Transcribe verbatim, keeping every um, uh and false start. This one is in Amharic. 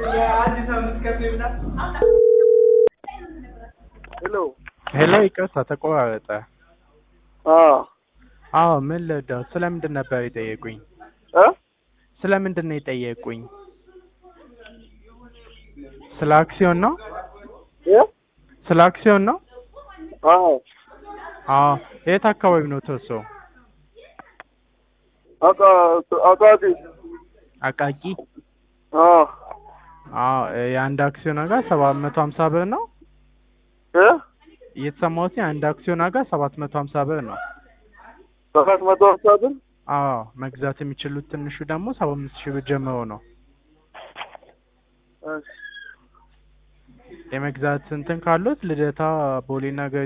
ሄሎ ሄሎ ይቅርታ ተቆራረጠ። አዎ አዎ ምን ልርዳው? ስለምንድን ነበር የጠየቁኝ? እ ስለምንድን ነው የጠየቁኝ? ስለ አክሲዮን ነው? እ ስለ አክሲዮን ነው? አዎ አዎ የት አካባቢ ነው ተርሶ? አቃ አቃቂ አቃቂ? አዎ አዎ የአንድ አክሲዮን ዋጋ ሰባት መቶ ሀምሳ ብር ነው። እ እየተሰማሁት የአንድ አክሲዮን ዋጋ ሰባት መቶ ሀምሳ ብር ነው። ሰባት መቶ ሀምሳ ብር? አዎ መግዛት የሚችሉት ትንሹ ደግሞ ሰባ አምስት ሺህ ብር ጀምሮ ነው። እሺ የመግዛት እንትን ካሉት ልደታ ቦሌና